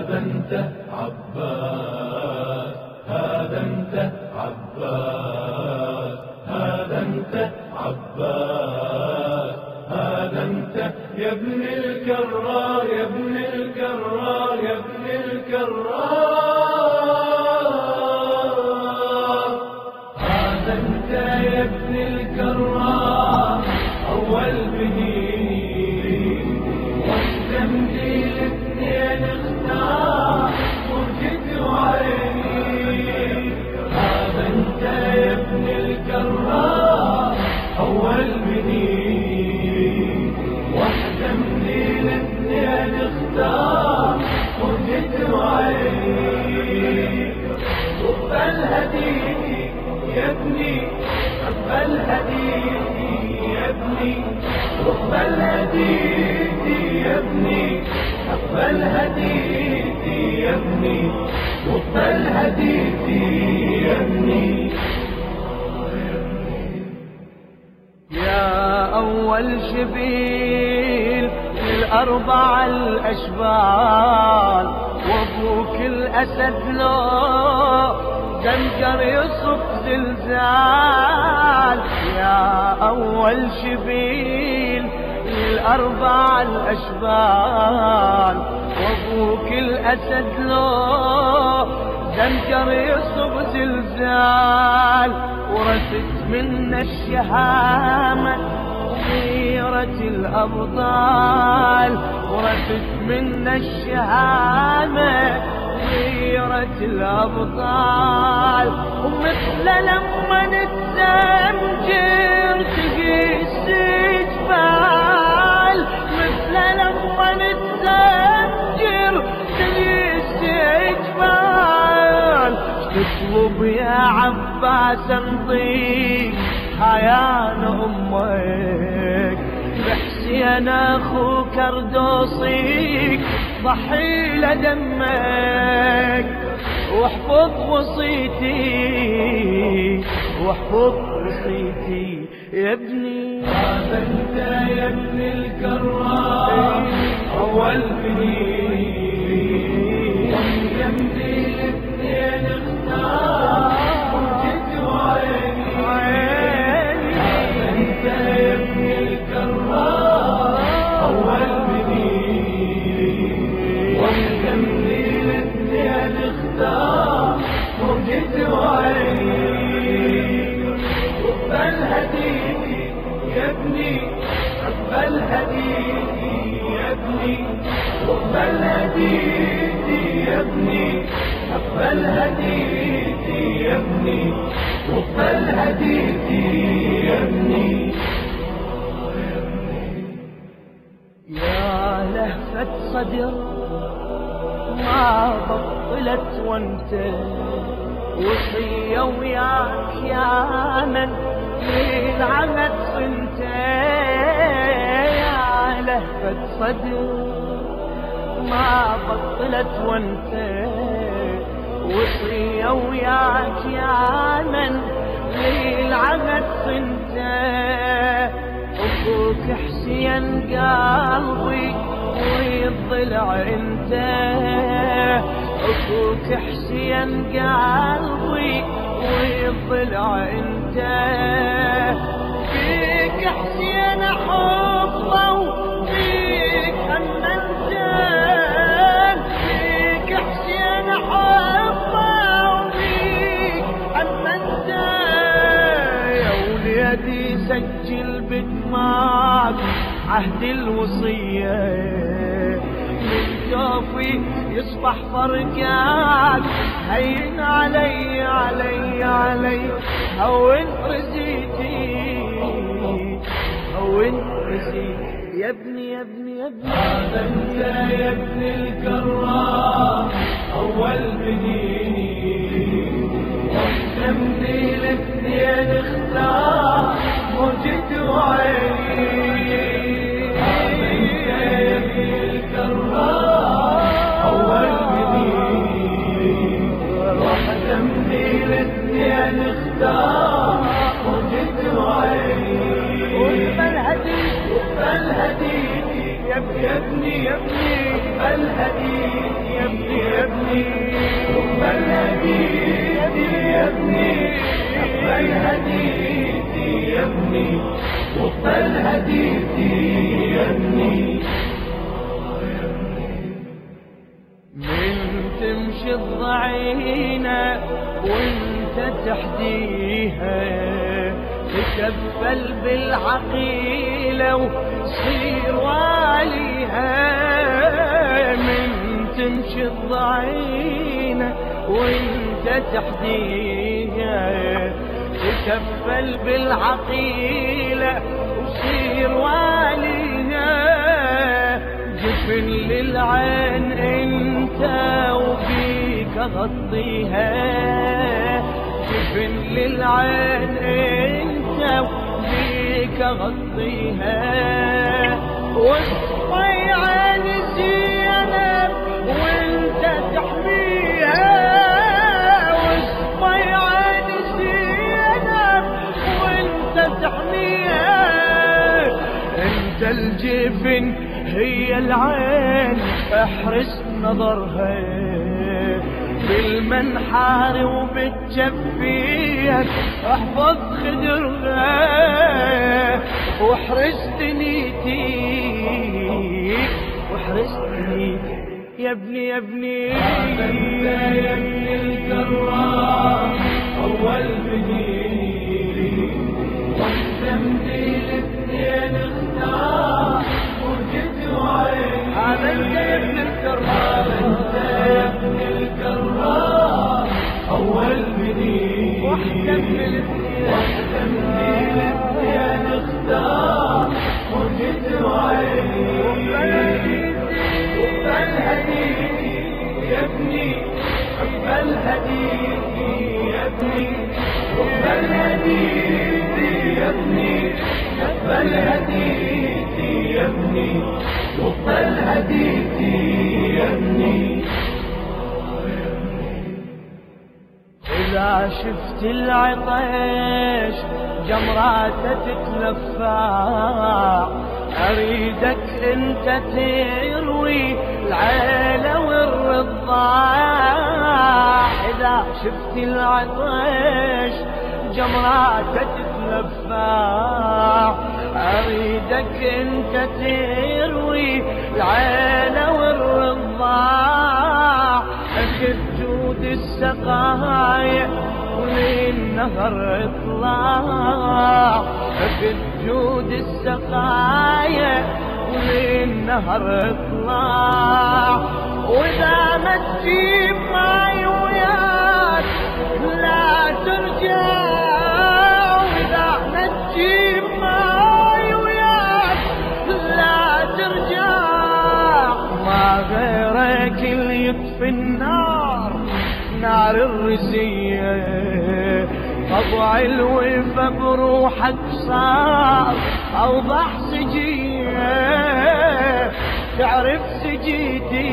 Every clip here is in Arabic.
انت عباس، هذا انت عباس، هذا انت عباس، هذا انت يا ابن الكرار، يا ابن الكرار، يا ابن الكرار. هذا انت يا ابن الكرار اول بنين، والتمدي الاثنين اختار وجد وعيني. هذا انت يا ابن الكرار اول بنين، والتمدي الاثنين اختار وجد وعيني. رب الهدي يا ابني، رب الهدي يا ابني، رب الهدي يا ابني، رب الهدي يا ابني، رب الهدي يا ابني. يا أول شبيل للأربع الأشبال، وأبوك الأسد لو زمجر يصف زلزال. يا أول شبيل للأربع الأشبال، وأبوك الأسد لو زمجر يصف زلزال. ورثت منا الشهامة وغيرة الأبطال، ورثت منا الشهامة غيرة الأبطال. ومثل لما نتزمجر تقيس جبال، مثل لما نتزمجر تقيس جبال. تطلب يا عباس امضيك حيان امك، بحسين اخوك اردوصيك ضحي لدمك. واحفظ وصيتي، واحفظ وصيتي يا ابني. هذا انت يا ابن الكرار اول بنين، والتمدي الاثنين اختار وجد وعيني. هذا انت يا ابن الكرار اول بنين، والتمدي الاثنين اختار وجد وعيني. رب الهدي يا ابني، رب الهدي يا ابني، رب الهدي يا ابني، رب الهدي يا ابني، رب الهدي يا ابني. يا لهفة صدر ما بطلت وانت، وصية وياك يا من للعهد صنت. يا لهفة صدر ما بطلت وانت، وصية وياك يا من للعهد صنت. أخوك حسين قلبي والضلع انت، أخوك حسين قلبي والضلع انت. فيك حسين حفظه وفيك حننتان، فيك حسين حفظه وفيك حننتان. يا وليدي سجل بدماغ عهد الوصية، من جوفي يصبح فرقاك. هين علي علي علي، هون رزيتي، هون رزيتي يا ابني يا ابني يا ابني. هذا انت يا ابن الكرار اول بنين، والتمدي الاثنين اختار وجد وعيني. هذا انت يا ابن الكرار اول بنين، والتمدي الاثنين اختار وجد وعيني. رب الهدي رب الهدي يا ابني يا ابني الحديث يا ابني. من تمشي الضعينة وانت تحديها، تكفل بالعقيلة وصير واليها. من تمشي الضعينة وانت تحديها، تكفل بالعقيلة وصير واليها. جفن للعين انت وبيك غطيها، جفن للعين انت وبيك غطيها. واصفي عين زينب وانت تحميها، واصفي عين زينب وانت تحميها. انت الجفن هي العين احرس نظرها، بالمنحار وبتجفيها احفظ خدرها. واحرس دنيتيك واحرس دنيتك يا ابني يا ابني. انت يا ابن الكرام اول بديل، واقسمتي الاثنين اختار وجدت وعين. هذا انت يا ابن الكرام، انت يا ابن الكرام اول بديل، واحتمل الاثنين اختار وجدت وعين. الحديث يا ابني، حب الحديث يا ابني، حب الحديث يا ابني، حب الحديث يا ابني، حب الحديث يا ابني. إذا شفت العطش جمراته تتلفع، أريدك أنت تروي العيلة والرضاع. إذا شفت العطش جمراته تتلفع، أريدك أنت تروي العيلة والرضاع. أخذ جود السقايا وللنهر اطلع، أخذ جود السقايا وللنهر اطلع. وإذا ما تجيب ماي وياك لا ترجع، وإذا ما تجيب ماي وياك لا ترجع. ما غيرك اللي يطفي النار، نار الرزية. طبع الوفا بروحك صار أوضح سجية، تعرف سجيتي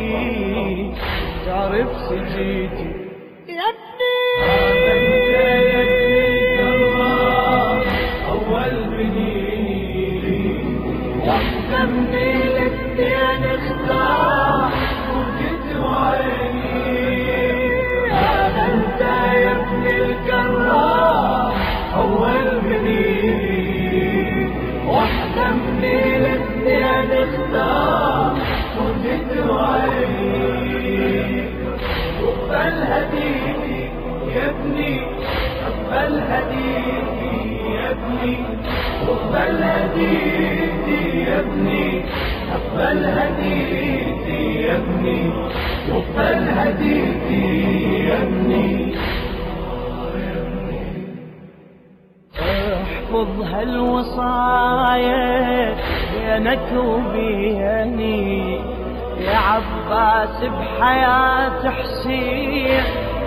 تعرف سجيتي يا ابني. أول بديل، واقسمني الاثنين اختار وجدت وعيني. انت يا ابن الكرام اول بديل، واقسمني الاثنين اختار وجدت وعيني. حب الحديث يا ابني، حب الحديث يا ابني، حب الحديث يا ابني، حب الحديث يا ابني، حب الحديث يا ابني. احفظ هالوصايا بينك وبيني يا عباس، بحياة حسين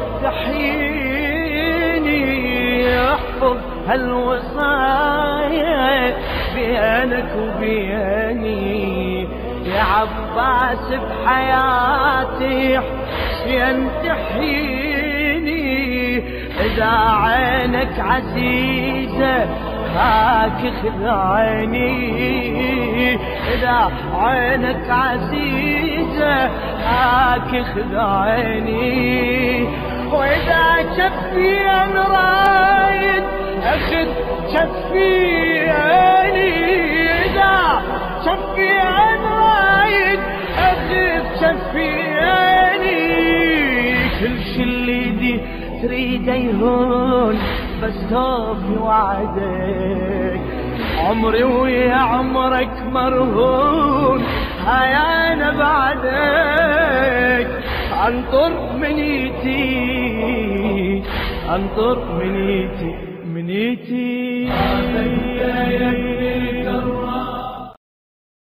تحييني. احفظ هالوصايا بينك وبيني يا عباس، بحياتي حسين تحييني. إذا عينك عزيزة هاك خذ عيني، إذا عينك عزيزة هاك خذ عيني. وإذا شفين رايد أخذ شفيني، تريد يهون بس توفي وعدك، عمري ويا عمرك مرهون هاي انا بعدك، انطر منيتي انطر منيتي يا ابن